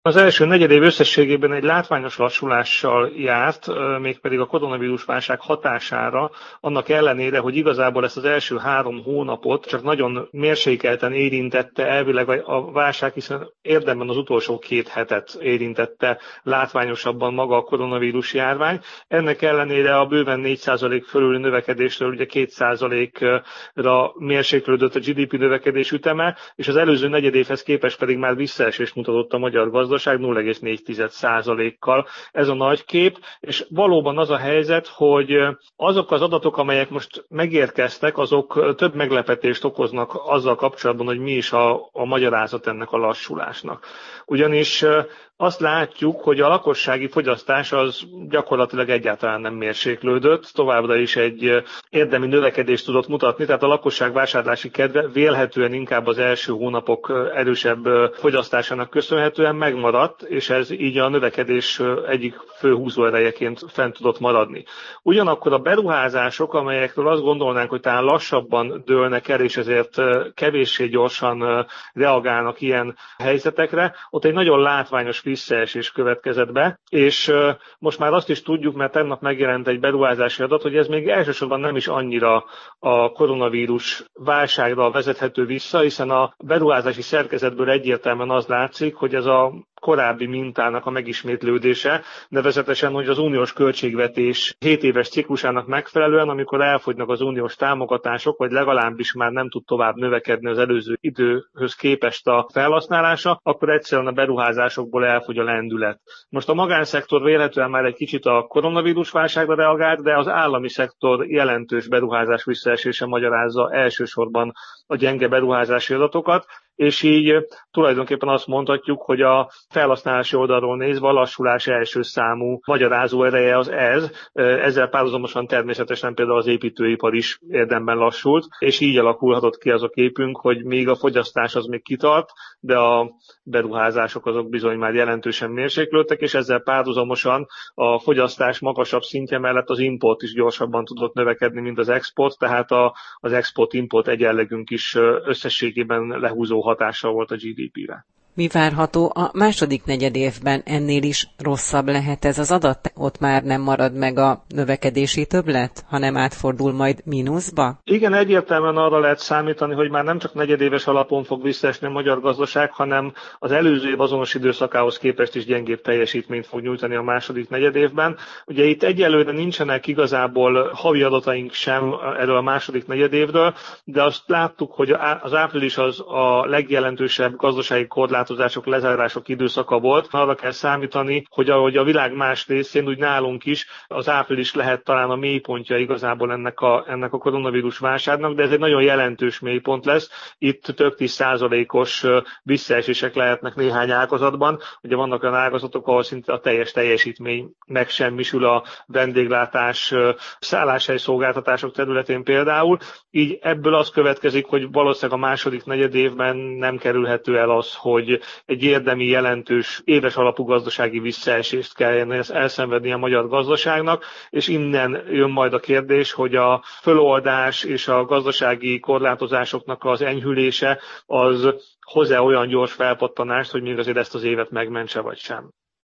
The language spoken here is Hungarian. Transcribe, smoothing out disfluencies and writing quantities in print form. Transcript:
Az első negyedév összességében egy látványos lassulással járt, mégpedig a koronavírus válság hatására, annak ellenére, hogy igazából ezt az első 3 hónapot csak nagyon mérsékelten érintette elvileg a válság, hiszen érdemben az utolsó 2 hetet érintette látványosabban maga a koronavírus járvány. Ennek ellenére a bőven 4% fölüli növekedésről ugye 2%-ra mérséklődött a GDP növekedés üteme, és az előző negyedévhez képest pedig már visszaesést mutatott a magyar gazdaság 0,4%-kal. Ez a nagy kép, és valóban az a helyzet, hogy azok az adatok, amelyek most megérkeztek, azok több meglepetést okoznak azzal kapcsolatban, hogy mi is a magyarázat ennek a lassulásnak. Ugyanis azt látjuk, hogy a lakossági fogyasztás az gyakorlatilag egyáltalán nem mérséklődött, továbbra is egy érdemi növekedést tudott mutatni, tehát a lakosság vásárlási kedve vélhetően inkább az első hónapok erősebb fogyasztásának köszönhetően megmaradt, és ez így a növekedés egyik fő húzóerejeként fent tudott maradni. Ugyanakkor a beruházások, amelyekről azt gondolnánk, hogy talán lassabban dőlnek el, és ezért kevéssé gyorsan reagálnak ilyen helyzetekre, ott egy nagyon látványos visszaesés következett be, és most már azt is tudjuk, mert tegnap megjelent egy beruházási adat, hogy ez még elsősorban nem is annyira a koronavírus válságra vezethető vissza, hiszen a beruházási szerkezetből egyértelműen az látszik, hogy ez a korábbi mintának a megismétlődése, nevezetesen, hogy az uniós költségvetés 7 éves ciklusának megfelelően, amikor elfogynak az uniós támogatások, vagy legalábbis már nem tud tovább növekedni az előző időhöz képest a felhasználása, akkor egyszerűen a beruházásokból elfogy a lendület. Most a magánszektor vélhetően már egy kicsit a koronavírus válságra reagált, de az állami szektor jelentős beruházás visszaesése magyarázza elsősorban a gyenge beruházási adatokat, és így tulajdonképpen azt mondhatjuk, hogy a felhasználási oldalról nézve a lassulás első számú magyarázó ereje az ez. Ezzel párhuzamosan természetesen például az építőipar is érdemben lassult, és így alakulhatott ki az a képünk, hogy még a fogyasztás az még kitart, de a beruházások azok bizony már jelentősen mérséklődtek, és ezzel párhuzamosan a fogyasztás magasabb szintje mellett az import is gyorsabban tudott növekedni, mint az export, tehát az export-import egyenlegünk is összességében lehúzó hatással volt a GDP-re. Mi várható a második negyedévben? Ennél is rosszabb lehet ez az adat? Ott már nem marad meg a növekedési többlet, hanem átfordul majd mínuszba? Igen, egyértelműen arra lehet számítani, hogy már nem csak negyedéves alapon fog visszaesni a magyar gazdaság, hanem az előző év azonos időszakához képest is gyengébb teljesítményt fog nyújtani a második negyedévben. Ugye itt egyelőre nincsenek igazából havi adataink sem erről a második negyedévről, de azt láttuk, hogy az április az a legjelentősebb gazdasági korlátozások, lezárások időszaka volt. Arra kell számítani, hogy ahogy a világ más részén, úgy nálunk is az április lehet talán a mélypontja igazából ennek a koronavírus válságnak, de ez egy nagyon jelentős mélypont lesz. Itt több 10%-os visszaesések lehetnek néhány ágazatban. Ugye vannak olyan ágazatok, ahol szinte a teljes teljesítmény megsemmisül, a vendéglátás, szálláshely szolgáltatások területén például. Így ebből az következik, hogy valószínűleg a második negyedévben nem kerülhető el az, hogy egy érdemi jelentős éves alapú gazdasági visszaesést kelljen elszenvedni a magyar gazdaságnak, és innen jön majd a kérdés, hogy a föloldás és a gazdasági korlátozásoknak az enyhülése az hoz-e olyan gyors felpattanást, hogy még azért ezt az évet megmentse vagy sem.